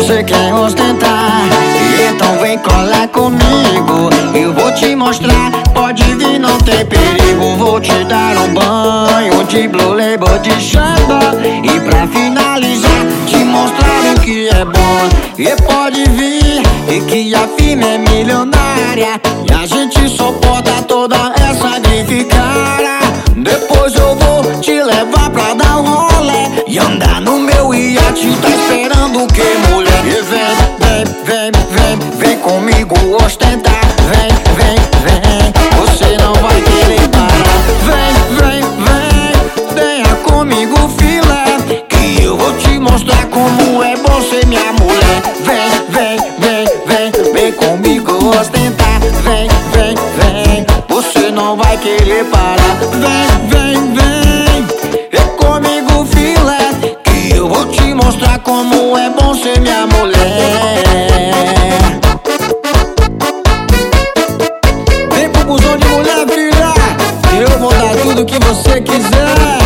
você quer ostentar, então vem colar comigo. Eu vou te mostrar, pode vir, não tem perigo. Vou te dar um banho de Blue Label de Xandó, e pra finalizar, te mostrar o que é bom. E pode vir, e que a firma é milionária, e a gente suporta toda essa grife cara. Depois eu vou te levar pra dar um rolê e andar no meu iate. Tá esperando o que, mulher? E vem comigo ostentar. Vem, você não vai querer parar. Vem, venha comigo, filé, que eu vou te mostrar como é bom ser minha mulher. Vem comigo ostentar. Vem, você não vai querer parar. Vem comigo, filé, que eu vou te mostrar como é bom ser minha mulher. Vem pro busão de mulher, filha, que eu vou dar tudo que você quiser,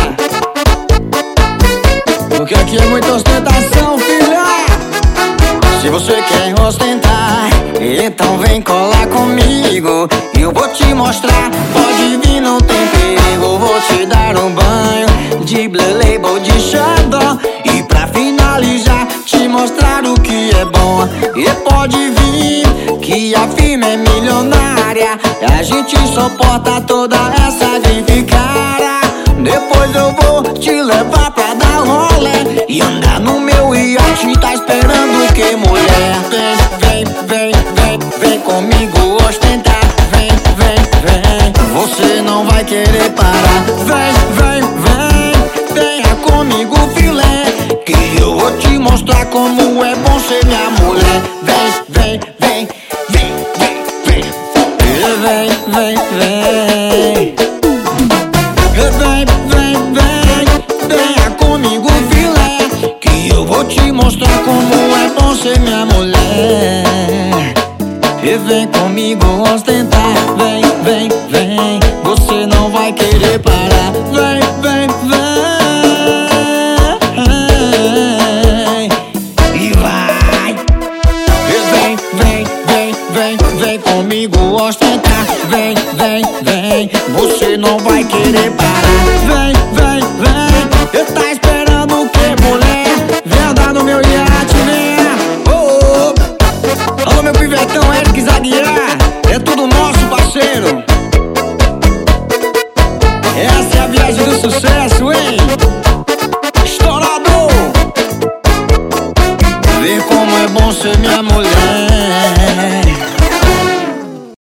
porque aqui é muita ostentação, filha. Se você quer ostentar, então vem colar comigo. Eu vou te mostrar, pode vir, não tem perigo. Vou te dar um banho de Blue Label de Xandó, e pra finalizar, te mostrar o que é bom. E pode vir, que a firma é milionária, a gente suporta toda essa grife cara. Depois eu vou te levar pra dar rolê e andar no meu iate. Tá esperando o que, mulher? Vem comigo ostentar. Vem, você não vai querer parar. Venha comigo, filé, que eu vou te mostrar como é bom ser minha mulher. Vem, venha comigo, filé, que eu vou te mostrar como é bom ser minha mulher. E vem comigo ostentar. Vem, você não vai querer parar. Vem, e vai. E vem comigo ostentar. Vem, você não vai querer parar. Vem, tá esperando o que, mulher? Vem andar no meu iate, né? Alô, meu pivetão, Eric Zaguiar, é tudo nosso, parceiro. Essa é a viagem do sucesso, hein? Estourador. Vê como é bom ser minha mulher.